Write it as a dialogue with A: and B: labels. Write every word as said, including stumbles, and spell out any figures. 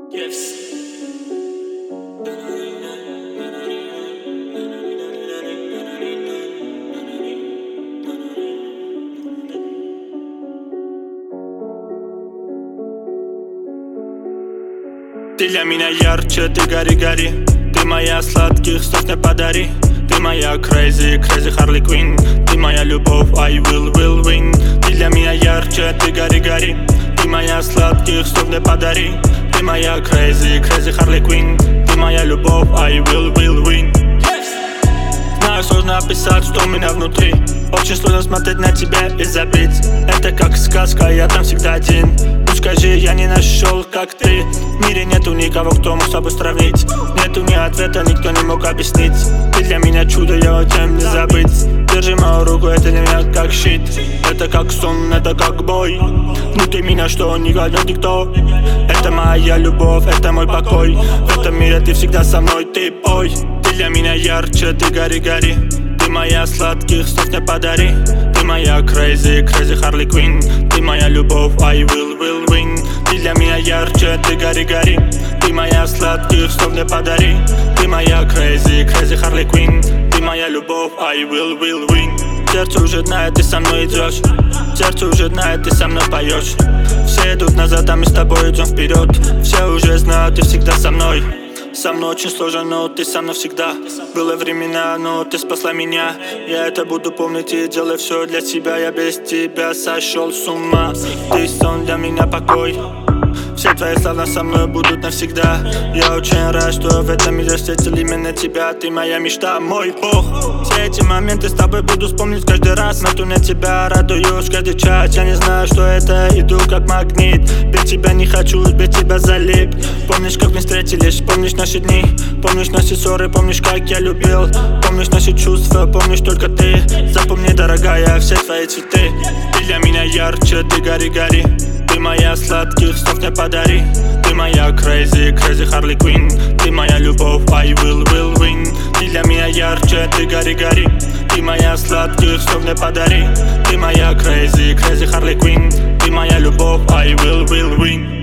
A: Yes. Ты для меня ярче, ты гори-гори. Ты моя сладких снов не подари. Ты моя crazy, crazy Harley Quinn. Ты моя любовь, I will, will win. Ты для меня ярче, ты гори-гори. Ты моя сладких снов не подари. Ты моя crazy, crazy Harley Quinn. Ты моя любовь, I will, will win. Знаю, сложно описать, что у меня внутри. Очень сложно смотреть на тебя и забыть. Это как сказка, я там всегда один. Ну скажи, я не нашел, как ты. В мире нету никого, кто мог с тобой сравнить. Нету ни ответа, никто не мог объяснить. Ты для меня чудо, я чем не забыть. Держи мою руку, это для меня как щит. Это как сон, это как бой. Внутри меня что, не гадет никто. Это моя любовь, это мой покой. В этом мире ты всегда со мной, ты пой. Ты для меня ярче, ты гори-гори. Ты моя сладких снов не подари. Ты моя crazy, crazy Harley Quinn. Ты моя любовь, I will, will win. Ты для меня ярче, ты гори-гори. Ты моя сладких снов не подари. Ты моя crazy, crazy Harley Quinn. Ты моя любовь, I will, will win. Сердце уже знает, ты со мной идешь. Сердце уже знает, ты со мной поешь. Все идут назад, а мы с тобой идем вперед. Все уже знают, ты всегда со мной. Со мной очень сложно, но ты со мной всегда. Было времена, но ты спасла меня. Я это буду помнить и делаю все для тебя. Я без тебя сошел с ума. Ты сон для меня, покой. Все твои слова со мной будут навсегда. Я очень рад, что в этом мире встретил именно тебя. Ты моя мечта, мой бог. Все эти моменты с тобой буду вспомнить каждый раз. Смотрю на тебя, радуюсь каждый час. Я не знаю, что это, иду как магнит. Без тебя не хочу, без тебя залип. Помнишь, как мы встретились, помнишь наши дни. Помнишь наши ссоры, помнишь, как я любил. Помнишь наши чувства, помнишь только ты. Запомни, дорогая, все твои цветы. Ты для меня ярче, ты гори-гори. Ты моя сладких снов не подари. Ты моя crazy, crazy Harley Quinn. Ты моя любовь, I will, will win. Ты для меня ярче, ты гори-гори. Ты моя сладких снов не подари. Ты моя crazy, crazy Harley Quinn. Ты моя любовь, I will, will win.